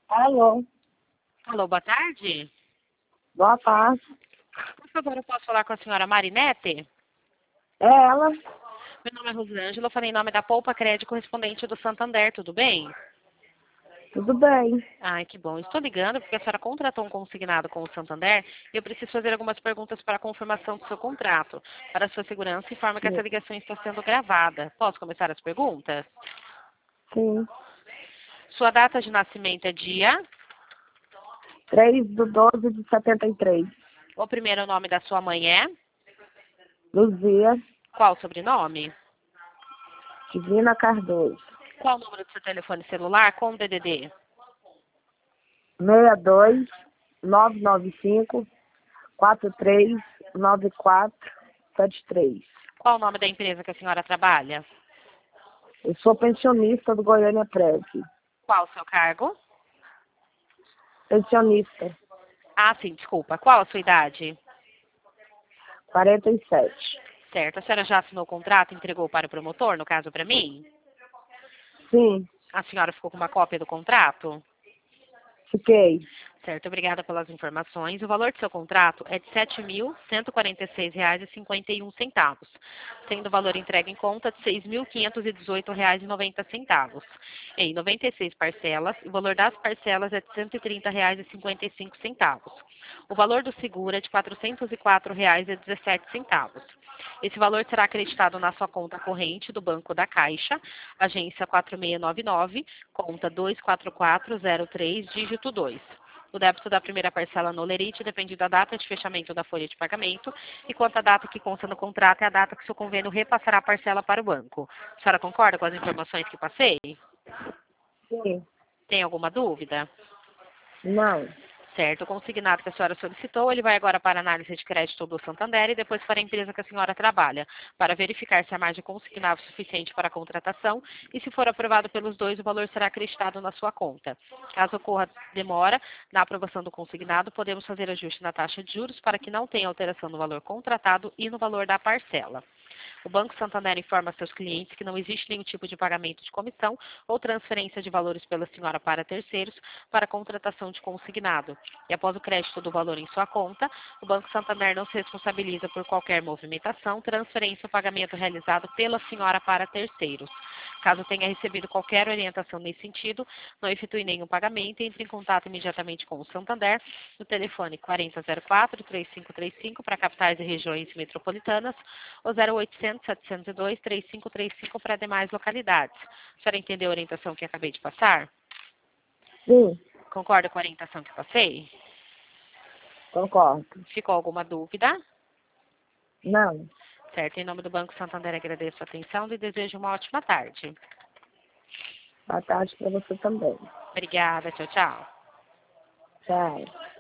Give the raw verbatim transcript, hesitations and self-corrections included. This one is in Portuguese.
Alô, Alô, boa tarde. boa tarde. Por favor, eu posso falar com a senhora Marinete? É ela? Meu nome é Rosângela, eu falei em nome da Poupa Crédito correspondente do Santander, tudo bem? Tudo bem? Ai, que bom. Estou ligando porque a senhora contratou um consignado com o Santander e eu preciso fazer algumas perguntas para a confirmação do seu contrato. Para a sua segurança, informa que essa Sim. ligação está sendo gravada. Posso começar as perguntas? Sim. Sua data de nascimento é dia? três de doze de setenta e três. O primeiro nome da sua mãe é? Luzia Qual o sobrenome? Divina Cardoso. Qual o número do seu telefone celular com o D D D? seis dois nove nove cinco quatro três nove quatro sete três. Qual o nome da empresa que a senhora trabalha? Eu sou pensionista do Goiânia Prev. Qual o seu cargo? Pensionista. Ah, sim, desculpa. Qual a sua idade? quarenta e sete. Certo. A senhora já assinou o contrato e entregou para o promotor, no caso para mim? Sim, A senhora ficou com uma cópia do contrato? fiquei. Certo, obrigada pelas informações. O valor do seu contrato é de sete mil cento e quarenta e seis reais e cinquenta e um centavos, sendo o valor entregue em conta de seis mil quinhentos e dezoito reais e noventa centavos. Em noventa e seis parcelas, o valor das parcelas é de cento e trinta reais e cinquenta e cinco centavos. O valor do seguro é de quatrocentos e quatro reais e dezessete centavos. Esse valor será acreditado na sua conta corrente do Banco da Caixa, agência quatro seis nove nove, conta dois quatro quatro zero três, dígito dois. O débito da primeira parcela no Lerite depende da data de fechamento da folha de pagamento e quanto à data que consta no contrato é a data que seu convênio repassará a parcela para o banco. A senhora concorda com as informações que passei? Sim. Tem alguma dúvida? Não. Certo, o consignado que a senhora solicitou, ele vai agora para a análise de crédito do Santander e depois para a empresa que a senhora trabalha, para verificar se a margem consignada é suficiente para a contratação e, se for aprovado pelos dois, o valor será acreditado na sua conta. Caso ocorra demora na aprovação do consignado, podemos fazer ajuste na taxa de juros para que não tenha alteração no valor contratado e no valor da parcela. O Banco Santander informa a seus clientes que não existe nenhum tipo de pagamento de comissão ou transferência de valores pela senhora para terceiros para a contratação de consignado. E após o crédito do valor em sua conta, o Banco Santander não se responsabiliza por qualquer movimentação, transferência ou pagamento realizado pela senhora para terceiros. Caso tenha recebido qualquer orientação nesse sentido, não efetue nenhum pagamento e entre em contato imediatamente com o Santander no telefone quatro zero zero quatro, três cinco três cinco para capitais e regiões metropolitanas ou zero oitocentos, setecentos e dois, trinta e cinco trinta e cinco para demais localidades. A senhora entendeu a orientação que acabei de passar? Sim, Concorda com a orientação que passei? concordo. Ficou alguma dúvida? Não. Certo, em nome do Banco Santander agradeço a atenção e desejo uma ótima tarde. Boa tarde para você também. Obrigada, tchau, tchau. Tchau.